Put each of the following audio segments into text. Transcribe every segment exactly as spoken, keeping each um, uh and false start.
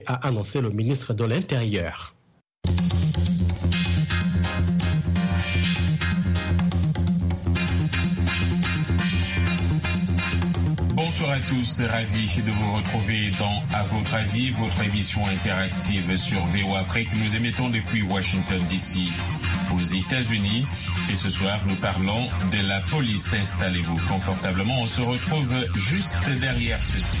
a annoncé le ministre de l'Intérieur. Bonsoir à tous, ravi de vous retrouver dans À votre avis, votre émission interactive sur V O Afrique. Nous émettons depuis Washington D C aux États-Unis et ce soir nous parlons de la police. Installez-vous confortablement, on se retrouve juste derrière ceci.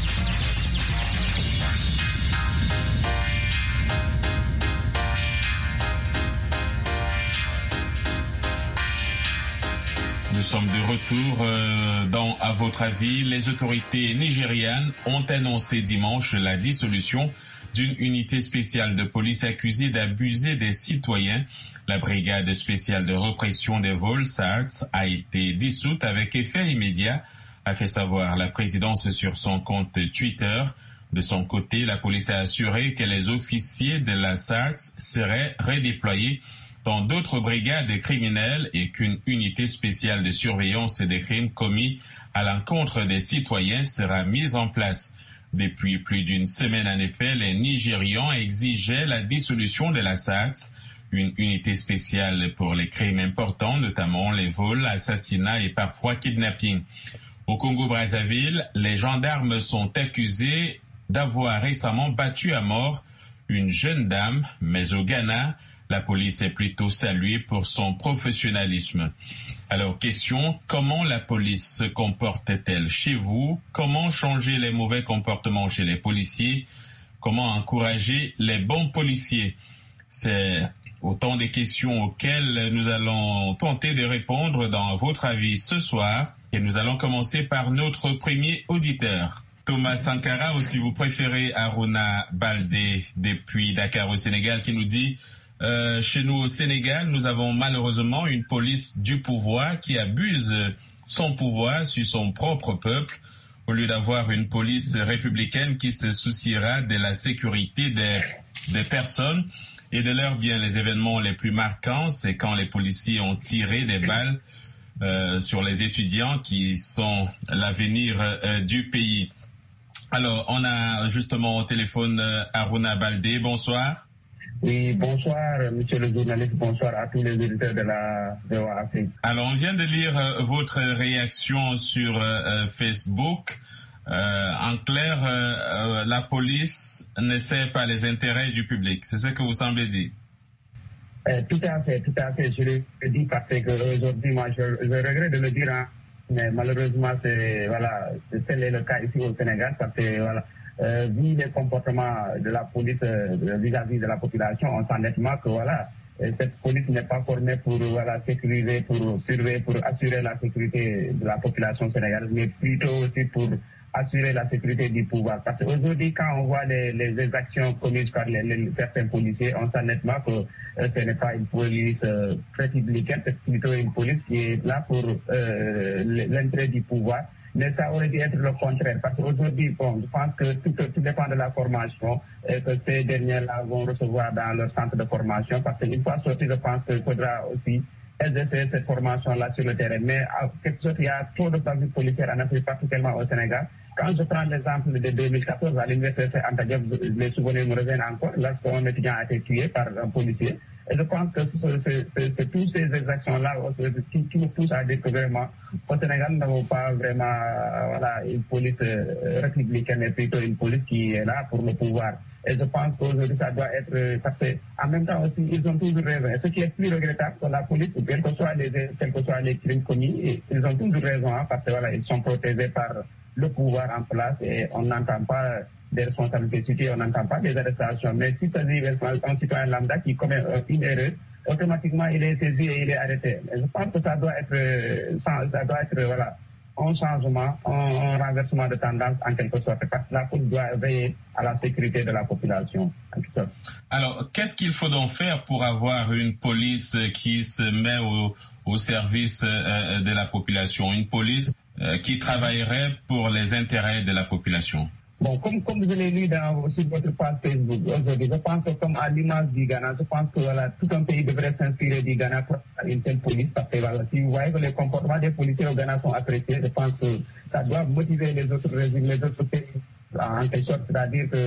Nous sommes de retour euh, dans À votre avis. Les autorités nigérianes ont annoncé dimanche la dissolution d'une unité spéciale de police accusée d'abuser des citoyens. La brigade spéciale de répression des vols, S A R T, a été dissoute avec effet immédiat, a fait savoir la présidence sur son compte Twitter. De son côté, la police a assuré que les officiers de la S A R T seraient redéployés dans d'autres brigades criminelles et qu'une unité spéciale de surveillance des crimes commis à l'encontre des citoyens sera mise en place. Depuis plus d'une semaine, en effet, les Nigérians exigeaient la dissolution de la S A R T, une unité spéciale pour les crimes importants, notamment les vols, assassinats et parfois kidnapping. Au Congo-Brazzaville, les gendarmes sont accusés d'avoir récemment battu à mort une jeune dame, mais au Ghana, la police est plutôt saluée pour son professionnalisme. Alors, question, comment la police se comporte-t-elle chez vous? Comment changer les mauvais comportements chez les policiers? Comment encourager les bons policiers? C'est autant de questions auxquelles nous allons tenter de répondre dans votre avis ce soir. Et nous allons commencer par notre premier auditeur. Thomas Sankara, ou si vous préférez Aruna Baldé depuis Dakar au Sénégal, qui nous dit Euh, chez nous au Sénégal, nous avons malheureusement une police du pouvoir qui abuse son pouvoir sur son propre peuple, au lieu d'avoir une police républicaine qui se souciera de la sécurité des, des personnes et de leurs biens. Les événements les plus marquants, c'est quand les policiers ont tiré des balles euh, sur les étudiants qui sont l'avenir euh, du pays. Alors, on a justement au téléphone euh, Aruna Baldé. Bonsoir. Oui, bonsoir, monsieur le journaliste, bonsoir à tous les auditeurs de la V O A Afrique. Alors, on vient de lire euh, votre réaction sur euh, Facebook. Euh, en clair, euh, euh, la police ne sert pas les intérêts du public. C'est ce que vous semblez dire. Euh, tout à fait, tout à fait. Je le dis parce que aujourd'hui, moi, je, je regrette de le dire, hein, mais malheureusement, c'est voilà, tel est le cas ici au Sénégal, parce que voilà. Euh, vu les comportements de la police euh, vis-à-vis de la population, on sent nettement que voilà, cette police n'est pas formée pour voilà, sécuriser, pour surveiller, pour assurer la sécurité de la population sénégalaise, mais plutôt aussi pour assurer la sécurité du pouvoir. Parce qu'aujourd'hui, quand on voit les, les exactions commises par les, les, certains policiers, on sent nettement que euh, ce n'est pas une police euh, républicaine, c'est plutôt une police qui est là pour euh, l'intérêt du pouvoir. Mais ça aurait dû être le contraire, parce qu'aujourd'hui, bon, je pense que tout, tout dépend de la formation et que ces derniers-là vont recevoir dans leur centre de formation, parce qu'une fois sorti, je pense qu'il faudra aussi exercer cette formation-là sur le terrain. Mais en quelque sorte, il y a trop de pratiques policières en Afrique, particulièrement au Sénégal. Quand je prends l'exemple de deux mille quatorze à l'université Anta Diop, les souvenirs me reviennent encore, lorsqu'un étudiant a été tué par un policier. Et je pense que c'est toutes ces exactions-là qui, qui nous poussent à dire que vraiment, au Sénégal, nous n'avons pas vraiment voilà, une police euh, républicaine, mais plutôt une police qui est là pour le pouvoir. Et je pense qu'aujourd'hui, ça doit être... Ça fait, en même temps aussi, ils ont toujours raison. Et ce qui est plus regrettable, c'est la police, quels que soient les, quels que soient les crimes commis, ils ont toujours raison, hein, parce que voilà, ils sont protégés par le pouvoir en place et on n'entend pas des responsabilités situées, on n'entend pas des arrestations. Mais si c'est un citoyen lambda qui commet une erreur, automatiquement il est saisi et il est arrêté. Et je pense que ça doit être, ça doit être voilà, un changement, un, un renversement de tendance en quelque sorte, parce que la police doit veiller à la sécurité de la population. En quelque sorte. Alors, qu'est-ce qu'il faut donc faire pour avoir une police qui se met au, au service euh, de la population, une police euh, qui travaillerait pour les intérêts de la population? Bon, comme, comme je l'ai lu dans, sur votre page Facebook aujourd'hui, je pense que comme à l'image du Ghana, je pense que voilà, tout un pays devrait s'inspirer du Ghana pour avoir une telle police, parce que voilà, si vous voyez que les comportements des policiers au Ghana sont appréciés, je pense que ça doit motiver les autres régimes, les autres pays en quelque sorte, c'est-à-dire que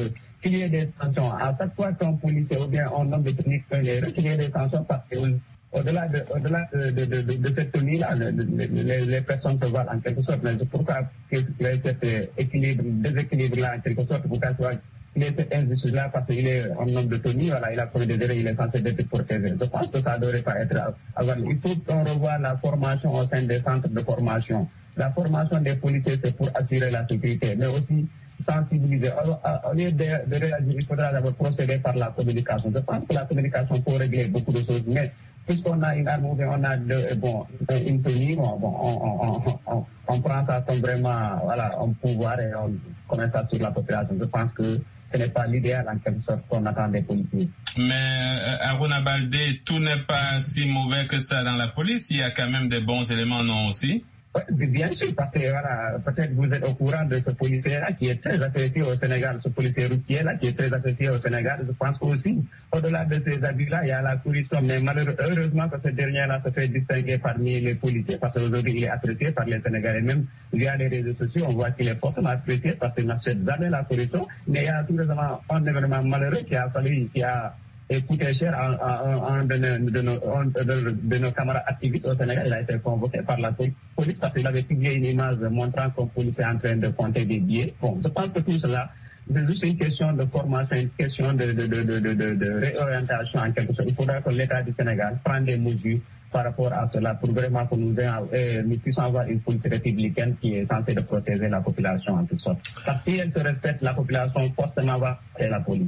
qu'il y ait des sanctions. À chaque fois qu'un policier ou bien un homme de tenue est retiré des sanctions parce que au-delà de, au-delà de, de, de, de, de cette tenue-là, les, les personnes se valent en quelque sorte. Mais c'est pourquoi que cet équilibre, déséquilibre-là en quelque sorte, pourquoi il est cette injustice-là parce qu'il est un homme de tenue, voilà, il a commis des erreurs, il est censé être protégé. Je pense que ça ne devrait pas être avant. Il faut qu'on revoie la formation au sein des centres de formation. La formation des policiers, c'est pour assurer la sécurité, mais aussi sensibiliser. Au lieu de, de réagir, il faudra d'abord procéder par la communication. Je pense que la communication peut régler beaucoup de choses, mais puisqu'on a une arme, on a de, bon, une tenue, bon, on, on, on, on, on prend ça comme vraiment voilà, un pouvoir et on commence ça sur la population. Je pense que ce n'est pas l'idéal en quelque sorte qu'on attend des policiers. Mais euh, Harouna Baldé, tout n'est pas si mauvais que ça dans la police. Il y a quand même des bons éléments, non aussi? Oui, bien sûr, parce que voilà, peut-être vous êtes au courant de ce policier-là qui est très apprécié au Sénégal, ce policier routier-là qui est très apprécié au Sénégal. Je pense aussi, au-delà de ces abus-là, il y a la corruption. Mais malheureusement que ce dernier-là se fait distinguer parmi les policiers parce qu'aujourd'hui, il est apprécié par les Sénégalais. Même via les réseaux sociaux, on voit qu'il est fortement apprécié parce qu'il n'accepte jamais la corruption. Mais il y a tout récemment un événement malheureux qui a fallu, qui a et coûté cher à un de, de, de, de, de nos camarades activistes au Sénégal. Il a été convoqué par la police parce qu'il avait publié une image montrant qu'un policier est en train de compter des billets. Bon, je pense que tout cela, c'est juste une question de formation, une question de, de, de, de, de, de, de réorientation en quelque sorte. Il faudra que l'État du Sénégal prenne des mesures par rapport à cela pour vraiment que nous, euh, nous puissions avoir une politique républicaine qui est censée de protéger la population en toute sorte. Parce que si elle se respecte, la population forcément va et la police.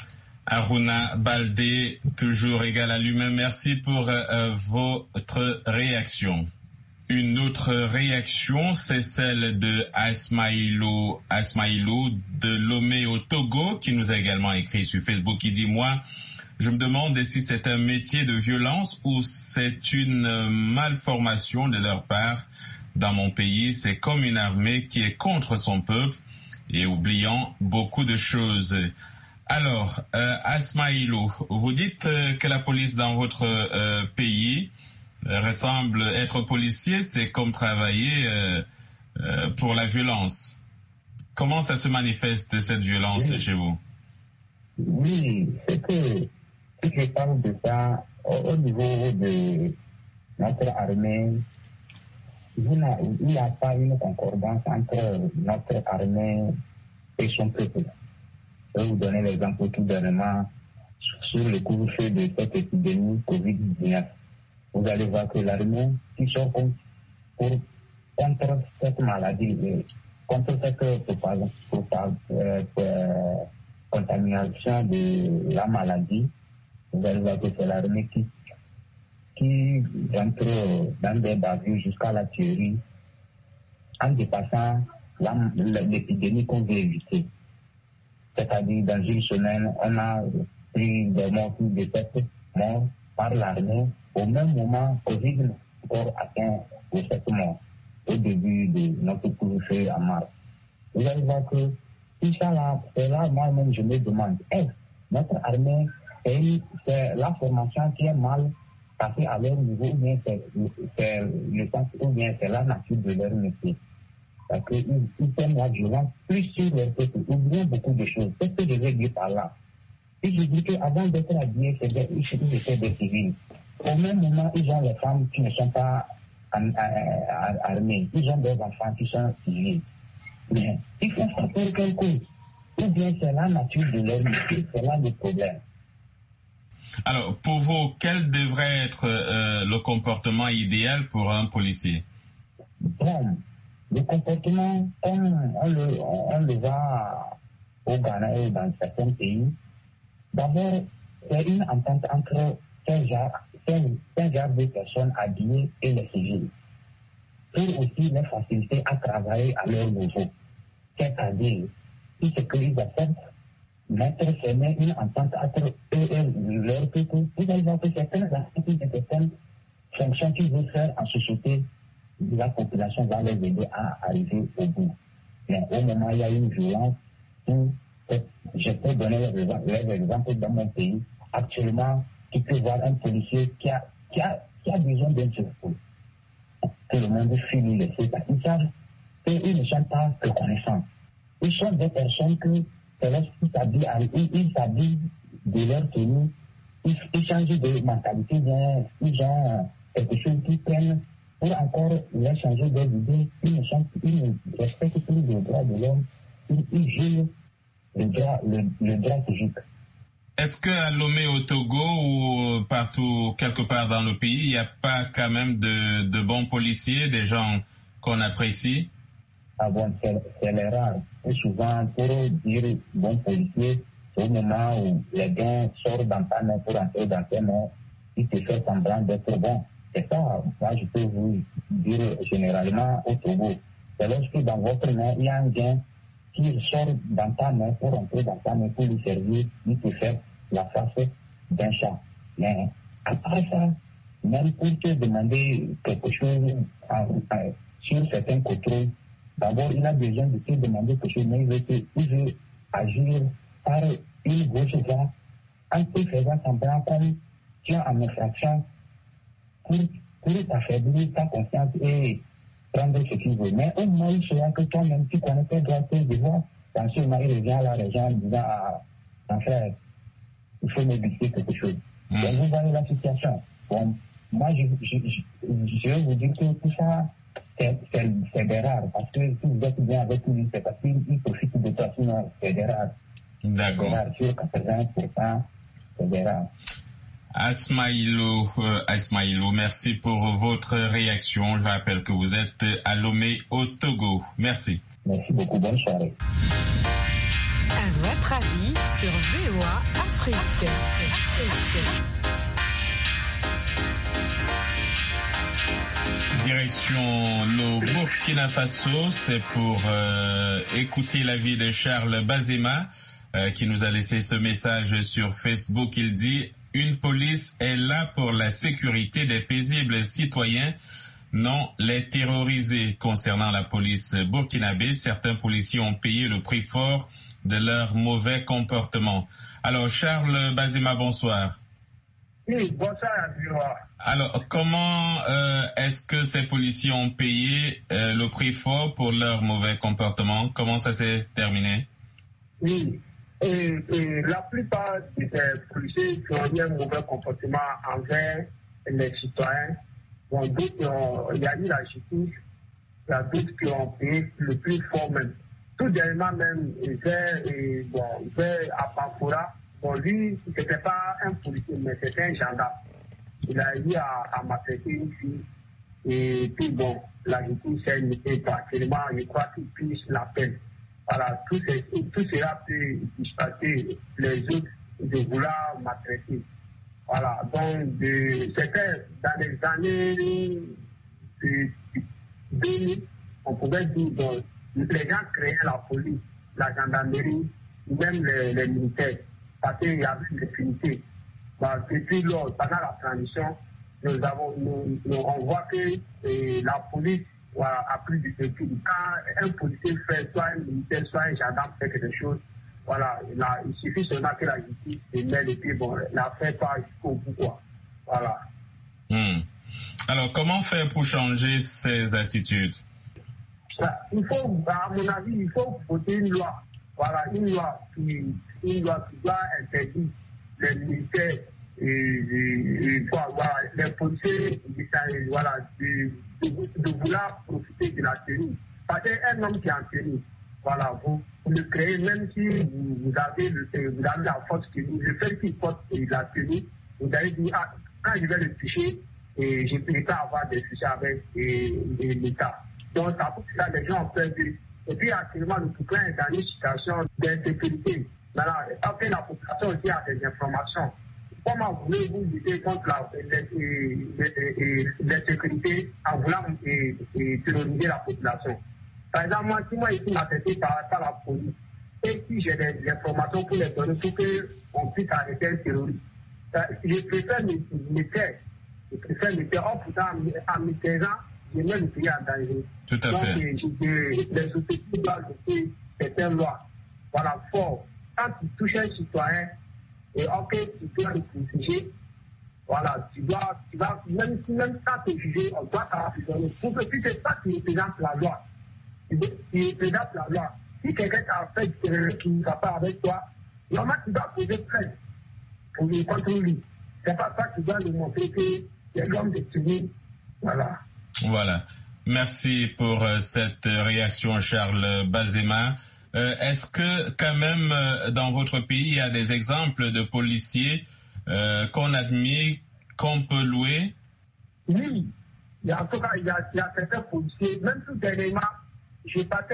Harouna Baldé, toujours égal à lui-même. Merci pour euh, votre réaction. Une autre réaction, c'est celle de Asmaïlou, Asmaïlou de Lomé au Togo, qui nous a également écrit sur Facebook, qui dit « Moi, je me demande si c'est un métier de violence ou c'est une malformation de leur part. Dans mon pays, c'est comme une armée qui est contre son peuple et oubliant beaucoup de choses. » Alors, euh, Asmaïlou, vous dites euh, que la police dans votre euh, pays euh, ressemble être policier, c'est comme travailler euh, euh, pour la violence. Comment ça se manifeste cette violence oui. chez vous? Oui, c'est que si je parle de ça au, au niveau de notre armée, il n'y a pas une concordance entre notre armée et son peuple. Je vais vous donner l'exemple tout dernièrement sur le couvre-feu de cette épidémie covid dix-neuf. Vous allez voir que l'armée qui sort pour, pour, contre cette maladie, contre cette propagation, euh, euh, contamination de la maladie, vous allez voir que c'est l'armée qui, qui entre dans des bavures jusqu'à la tuerie en dépassant la, l'épidémie qu'on veut éviter. C'est-à-dire, dans une semaine, on a pris des morts, plus de sept morts par l'armée. Au même moment, Covid n'a encore atteint les sept morts au début de notre couvre-feu en mars. Vous allez voir que tout ça là, c'est là, moi-même, je me demande, est-ce que notre armée, c'est la formation qui est mal passée à leur niveau, ou bien c'est, c'est le sens, ou bien c'est la nature de leur métier? Parce qu'ils prennent la violence plus sur leur peuple, oubliant beaucoup de choses. C'est ce que je veux dire par là. Si je dis qu'avant d'être habillés, ils étaient des civils. Au même moment, ils ont les femmes qui ne sont pas armées. Ils ont des enfants qui sont civils. Mais ils font ça pour quelle cause? Ou bien c'est la nature de leur métier, c'est là le problème. Alors, pour vous, quel devrait être euh, le comportement idéal pour un policier? Bon. Le comportement, comme on le, on le voit au Ghana et dans certains pays, d'abord, c'est une entente entre ces genres, ces genres de personnes habillées et les civils, pour aussi les faciliter à travailler à leur niveau. C'est-à-dire, si c'est qu'ils acceptent, mettre fermer une entente entre eux et leur peuple, vous allez voir que certaines activités, certaines fonctions qu'ils veulent faire en société, la population va les aider à arriver au bout. Mais au moment où il y a une violence, où, je peux donner les exemples dans mon pays. Actuellement, tu peux voir un policier qui a, qui a, qui a besoin d'un secours. Que le monde fuit lui laisser. Ils savent qu'ils ne sont pas reconnaissants. Ils sont des personnes que c'est lorsqu'ils s'habillent, ils, ils s'habillent de leur tenue, ils, ils changent de mentalité, bien, ils ont quelque chose qu'ils prennent pour encore leur changer des idées. Ils ne, changent, ils ne respectent plus les droits de l'homme, ils, ils jugent le droit, le, le droit physique. Est-ce qu'à Lomé au Togo ou partout, quelque part dans le pays, il n'y a pas quand même de, de bons policiers, des gens qu'on apprécie? Ah bon, c'est, c'est les rares. Et souvent, pour dire bon policier, c'est au moment où les gens sortent dans ta main pour entrer dans tes mains, ils te font semblant d'être bon. C'est ça, moi je peux vous dire généralement au Togo. C'est lorsque dans votre main, il y a un gain qui sort dans ta main pour entrer dans ta main pour lui servir, il te fait la face d'un chat. Mais à part ça, même pour te demander quelque chose en, en, sur certains contrôles, d'abord il a besoin de te demander quelque chose, mais il veut, te, il veut agir par une gauche voie en te faisant semblant comme tu es en infraction pour, pour t'affaiblir ta confiance et prendre ce qu'il veut. Mais au moins, il sera que toi-même, tu connais tes droits, tes devoirs. Dans ce moment, il revient à la région en disant, ah, en fait, il faut modifier quelque chose. Mmh. Donc, vous voyez la situation. Bon, moi, je, je, je, je vais vous dire que tout ça, c'est, c'est, c'est des rares. Parce que si vous êtes bien avec lui, c'est parce qu'il profite de toi, sinon, c'est des rares. D'accord. C'est des rares. Sur quatre-vingts pour cent, c'est des rares. Asmaïlou, euh, Asmaïlou, merci pour votre réaction. Je rappelle que vous êtes à Lomé au Togo. Merci. Merci beaucoup. Bonne soirée. À votre avis sur V O A Afrique. Afrique. Direction le Burkina Faso, c'est pour euh, écouter l'avis de Charles Bazema euh, qui nous a laissé ce message sur Facebook. Il dit: une police est là pour la sécurité des paisibles citoyens, non les terroriser. Concernant la police burkinabé, certains policiers ont payé le prix fort de leur mauvais comportement. Alors Charles Bazema, bonsoir. Oui, bonsoir. Alors comment euh, est-ce que ces policiers ont payé euh, le prix fort pour leur mauvais comportement? Comment ça s'est terminé? Oui. Et, et la plupart des policiers qui ont eu un mauvais comportement envers les citoyens, bon, d'autres ont, il y a eu la justice, il y a d'autres qui ont payé le plus fort même. Tout dernièrement même, vers, et, bon, vers Apafoura, bon, lui, ce n'était pas un policier, mais c'était un gendarme. Il a eu à, à maltraiter une fille, et puis bon, la justice, elle n'était pas actuellement, je crois qu'il puisse la peine. Voilà, tout, ces, tout cela peut disparaître les autres de vouloir maltraiter. Voilà, donc de, c'était dans les années de, de deux mille, on pouvait dire, donc, les gens créaient la police, la gendarmerie, même les, les militaires, parce qu'il y avait une impunité. Bah, depuis lors, pendant la transition, nous avons, nous, nous, on voit que eh, la police voilà, a plus de recul. Quand un policier fait, soit un militaire, soit un gendarme fait quelque chose, voilà, là, il suffit seulement que la justice se mette et puis bon, l'affaire part jusqu'au bout, quoi. Voilà. Hmm. Alors, comment faire pour changer ces attitudes? Il faut, à mon avis, il faut voter une loi. Voilà, une loi qui, une loi qui doit interdire les militaires et, et, et quoi, voilà, les policiers, voilà, de, de, de vouloir profiter de la tenue. Parce qu'un homme qui est en tenue, voilà, vous, vous le créez, même si vous, vous, avez le, vous avez la force que vous, le fait qu'il porte la tenue, vous allez dire, ah, quand je vais le toucher, et je ne peux pas avoir des soucis avec et, et l'État. Donc, ça pour ça, les gens ont peur de. Et puis, actuellement, le Touklan est dans une situation d'insécurité. Maintenant, après, la population aussi a des informations. Comment voulez-vous lutter contre l'insécurité en voulant et, et terroriser la population? Par exemple, moi, si moi, je suis affecté par, par la police, et si j'ai des, des informations pour les donner pour qu'on puisse arrêter un terroriste, je préfère me, me taire. Je préfère me taire. En pourtant, en me taisant, je mets le pays en danger. Tout à Donc, fait. Je, les sociétés doivent voter certaines lois. Voilà, fort. Quand tu touches un citoyen, et ok, tu dois le protéger. Voilà, tu dois, tu vas, même si même quand tu es jugé, on doit t'emprisonner. Pour que tu ne sais pas qui représente la loi. Tu représentes la loi. Si quelqu'un t'a fait euh, qui ne va pas avec toi, normalement, tu dois poser plainte pour lui, contre lui. C'est pas ça qui doit lui montrer que c'est l'homme de Tunis. Voilà. Voilà. Merci pour euh, cette réaction, Charles Bazema. Euh, est-ce que, quand même, euh, dans votre pays, il y a des exemples de policiers euh, qu'on admire, qu'on peut louer? Oui. Il y a, en tout cas, il y a, il y a certains policiers, même tout dernièrement, je partais,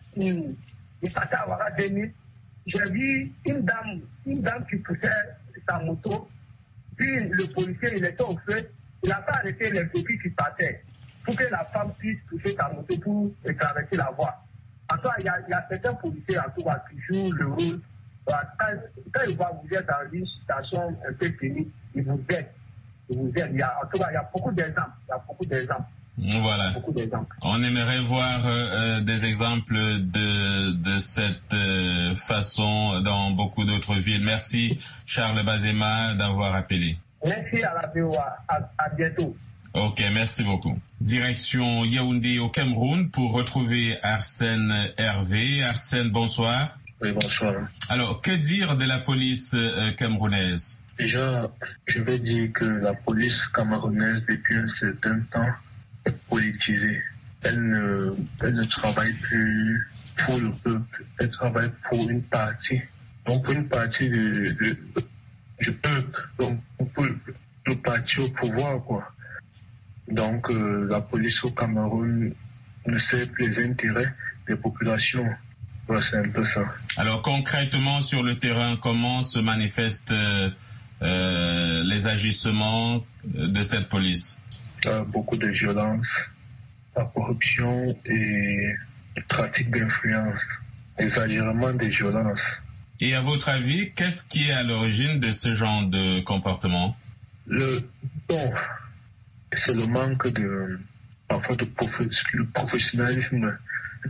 je partais à Ouagadougou, j'ai vu une dame, une dame qui poussait sa moto, puis le policier, il était au feu, il n'a pas arrêté les véhicules qui partaient pour que la femme puisse pousser sa moto pour traverser la voie. En tout cas, il y a, il y a certains policiers, en tout cas, qui jouent le rôle. Quand, quand ils voient vous êtes dans une situation un peu finie, ils vous aident. Ils vous aident. Il y a, en tout cas, il y a beaucoup d'exemples. Il y a beaucoup d'exemples. Voilà. Beaucoup d'exemples. On aimerait voir euh, des exemples de, de cette euh, façon dans beaucoup d'autres villes. Merci, Charles Bazema, d'avoir appelé. Merci à la V O A. À, à bientôt. Ok, merci beaucoup. Direction Yaoundé au Cameroun pour retrouver Arsène Hervé. Arsène, bonsoir. Oui, bonsoir. Alors, que dire de la police euh, camerounaise? Déjà, je vais dire que la police camerounaise, depuis un certain temps, est politisée. Elle ne, elle ne travaille plus pour le peuple, elle travaille pour une partie. Donc, pour une partie de, de, du peuple, donc pour le, le parti au pouvoir, quoi. Donc, euh, la police au Cameroun ne sert plus les intérêts des populations. Ouais, c'est un peu ça. Alors, concrètement, sur le terrain, comment se manifestent euh, euh, les agissements de cette police? Euh, beaucoup de violence, la corruption et le trafic d'influence, l'exagération des violences. Et à votre avis, qu'est-ce qui est à l'origine de ce genre de comportement? Le bon, c'est le manque de, parfois de prof, le professionnalisme,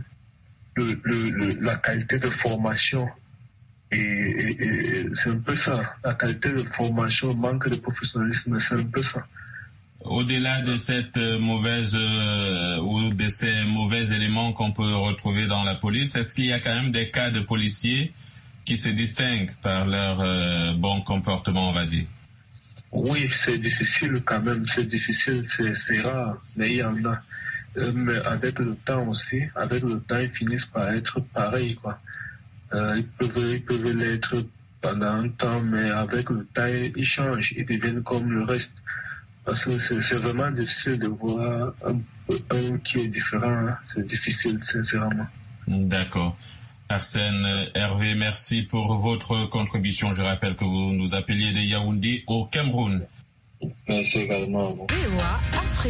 le, le, le, la qualité de formation. Et, et, et c'est un peu ça, la qualité de formation, le manque de professionnalisme, c'est un peu ça. Au-delà de cette mauvaise euh, ou de ces mauvais éléments qu'on peut retrouver dans la police, est-ce qu'il y a quand même des cas de policiers qui se distinguent par leur euh, bon comportement, on va dire? Oui, c'est difficile quand même, c'est difficile, c'est, c'est rare, mais il y en a. Euh, mais avec le temps aussi, avec le temps, ils finissent par être pareils, quoi. Euh, ils peuvent, ils peuvent l'être pendant un temps, mais avec le temps, ils changent, ils deviennent comme le reste. Parce que c'est, c'est vraiment difficile de voir un, un qui est différent, hein. C'est difficile, sincèrement. D'accord. Arsène Hervé, merci pour votre contribution. Je rappelle que vous nous appeliez de Yaoundé au Cameroun. Merci également. V O A Afrique.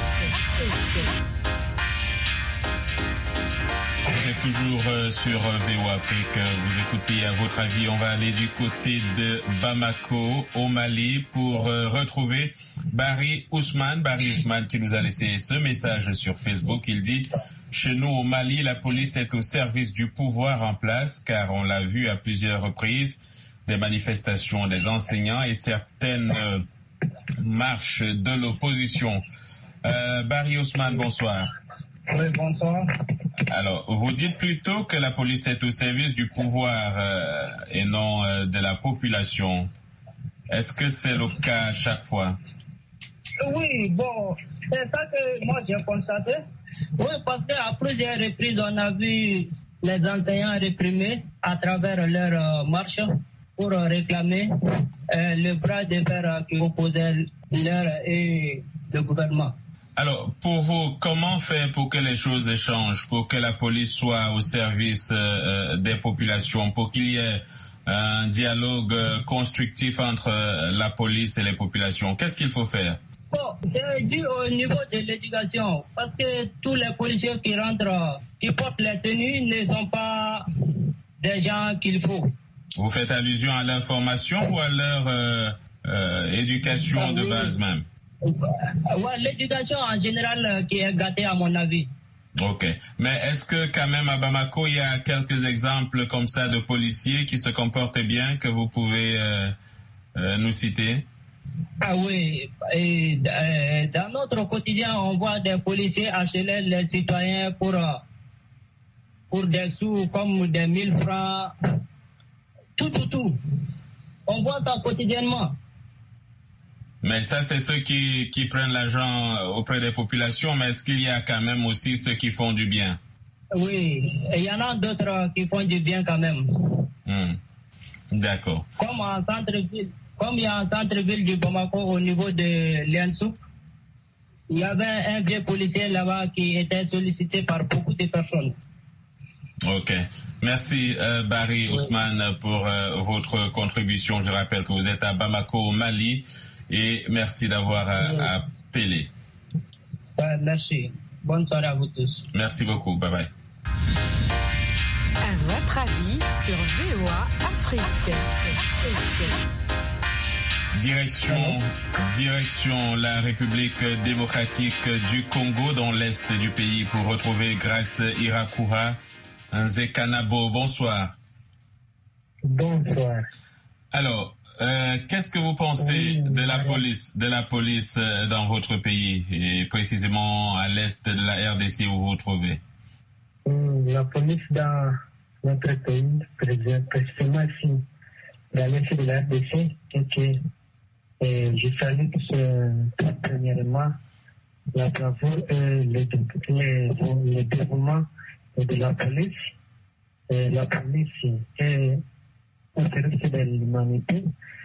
Vous êtes toujours sur V O A Afrique. Vous écoutez À votre avis. On va aller du côté de Bamako, au Mali, pour retrouver Barry Ousmane. Barry Ousmane qui nous a laissé ce message sur Facebook. Il dit: chez nous au Mali, la police est au service du pouvoir en place, car on l'a vu à plusieurs reprises, des manifestations des enseignants et certaines euh, marches de l'opposition. Euh, Barry Ousmane, bonsoir. Oui, bonsoir. Alors, vous dites plutôt que la police est au service du pouvoir euh, et non euh, de la population. Est-ce que c'est le cas à chaque fois? Oui, bon, c'est ça que moi j'ai constaté. Oui, parce qu'à plusieurs reprises, on a vu les enseignants réprimés à travers leurs marches pour réclamer euh, le bras de fer qui opposait leur et le gouvernement. Alors, pour vous, comment faire pour que les choses changent, pour que la police soit au service euh, des populations, pour qu'il y ait un dialogue constructif entre la police et les populations? Qu'est-ce qu'il faut faire? Bon, c'est dû au niveau de l'éducation, parce que tous les policiers qui rentrent, qui portent les tenues, ne sont pas des gens qu'il faut. Vous faites allusion à leur formation ou à leur euh, euh, éducation ah, de oui. base même? Ouais, l'éducation en général qui est gâtée à mon avis. Ok. Mais est-ce que quand même à Bamako, il y a quelques exemples comme ça de policiers qui se comportent bien que vous pouvez euh, euh, nous citer? Ah oui. Et, euh, dans notre quotidien, on voit des policiers harceler les citoyens pour, pour des sous comme des mille francs, tout, tout, tout. On voit ça quotidiennement. Mais ça, c'est ceux qui, qui prennent l'argent auprès des populations, mais est-ce qu'il y a quand même aussi ceux qui font du bien? Oui, il y en a d'autres qui font du bien quand même. Mmh. D'accord. Comme en centre-ville, comme il y a un centre-ville du Bamako au niveau de Liansouk, il y avait un vieux policier là-bas qui était sollicité par beaucoup de personnes. Ok. Merci euh, Barry oui. Ousmane pour euh, votre contribution. Je rappelle que vous êtes à Bamako, au Mali, et merci d'avoir euh, oui. appelé. Ouais, merci. Bonne soirée à vous tous. Merci beaucoup. Bye bye. À votre avis sur V O A Afrique. Afrique. Direction, direction la République démocratique du Congo dans l'est du pays pour retrouver Grace Irakura Nzekanabo. Bonsoir. Bonsoir. Alors, euh, qu'est-ce que vous pensez oui, de la police, de la police dans votre pays et précisément à l'est de la R D C où vous vous trouvez? La police dans notre pays, précisément ici, dans l'est de la R D C, que et je salue tout premièrement la bravoure et le, le, le déroulement de la police. Et la police est un service de l'humanité.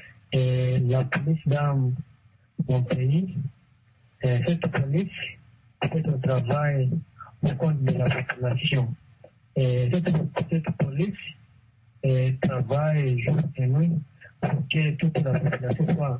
Et la police dans mon pays, et cette police fait un travail au compte de la population. Et cette, cette police et, travaille jour et nuit pour que toute la population soit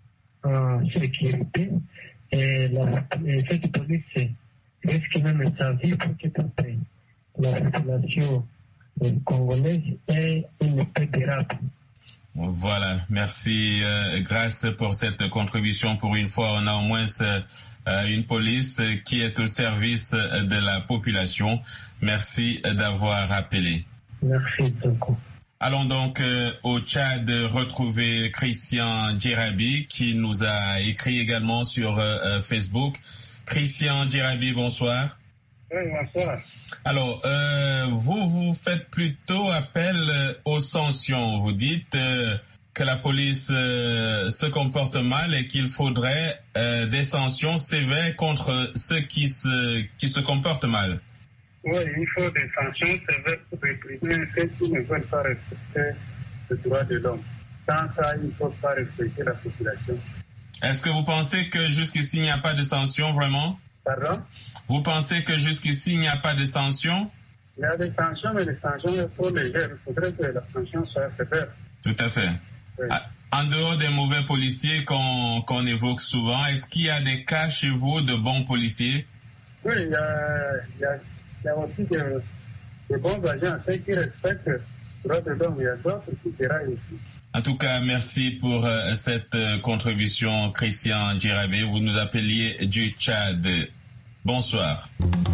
en sécurité. Et, la, et cette police risque même sa vie pour que toute la population congolaise ait une paix durable. Voilà, merci euh, Grâce pour cette contribution. Pour une fois, on a au moins euh, une police qui est au service de la population. Merci d'avoir appelé. Merci beaucoup. Allons donc euh, au Tchad retrouver Christian Djerabi qui nous a écrit également sur euh, Facebook. Christian Djerabi, bonsoir. Oui, bonsoir. Alors, euh, vous, vous faites plutôt appel euh, aux sanctions. Vous dites euh, que la police euh, se comporte mal et qu'il faudrait euh, des sanctions sévères contre ceux qui se, qui se comportent mal. Oui, il faut des sanctions sévères pour réprimer ceux qui ne veulent pas respecter les droits de l'homme. Sans ça, il ne faut pas respecter la population. Est-ce que vous pensez que jusqu'ici, il n'y a pas de sanctions vraiment? Pardon? Vous pensez que jusqu'ici, il n'y a pas de sanctions? Il y a des sanctions, mais les sanctions sont trop légères. Il faudrait que la sanction soit sévère. Tout à fait. Oui. En dehors des mauvais policiers qu'on qu'on évoque souvent, est-ce qu'il y a des cas chez vous de bons policiers? Oui, il y a, il y a, il y a aussi de, de bons agents, ceux qui respectent les droits de l'homme. Il y a d'autres qui déraillent aussi. En tout cas, merci pour euh, cette euh, contribution, Christian Djerabi. Vous nous appeliez du Tchad. Bonsoir.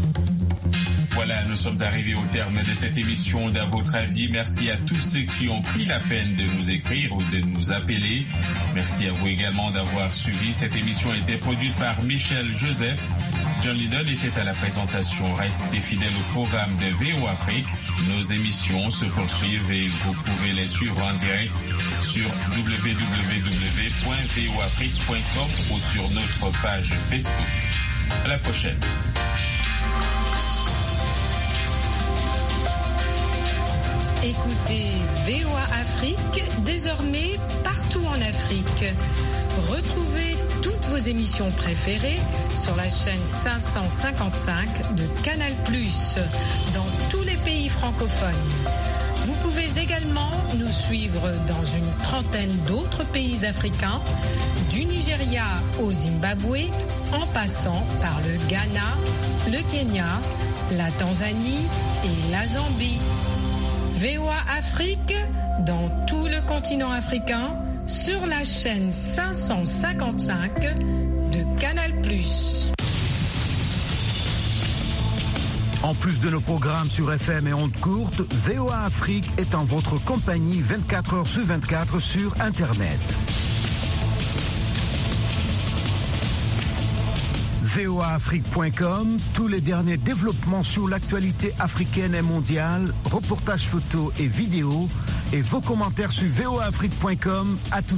Voilà, nous sommes arrivés au terme de cette émission d'À votre avis. Merci à tous ceux qui ont pris la peine de nous écrire ou de nous appeler. Merci à vous également d'avoir suivi. Cette émission a été produite par Michel Joseph. John Lidon était à la présentation. Restez fidèles au programme de V O Afrique. Nos émissions se poursuivent et vous pouvez les suivre en direct sur w w w point v o afrique point com ou sur notre page Facebook. À la prochaine. Écoutez V O A Afrique, désormais partout en Afrique. Retrouvez toutes vos émissions préférées sur la chaîne cinq cent cinquante-cinq de Canal plus, dans tous les pays francophones. Vous pouvez également nous suivre dans une trentaine d'autres pays africains, du Nigeria au Zimbabwe, en passant par le Ghana, le Kenya, la Tanzanie et la Zambie. V O A Afrique, dans tout le continent africain, sur la chaîne cinq cent cinquante-cinq de Canal plus. En plus de nos programmes sur F M et ondes courtes, V O A Afrique est en votre compagnie vingt-quatre heures sur vingt-quatre sur Internet. V O A Afrique point com, tous les derniers développements sur l'actualité africaine et mondiale, reportages photos et vidéos, et vos commentaires sur V O A Afrique point com. À tout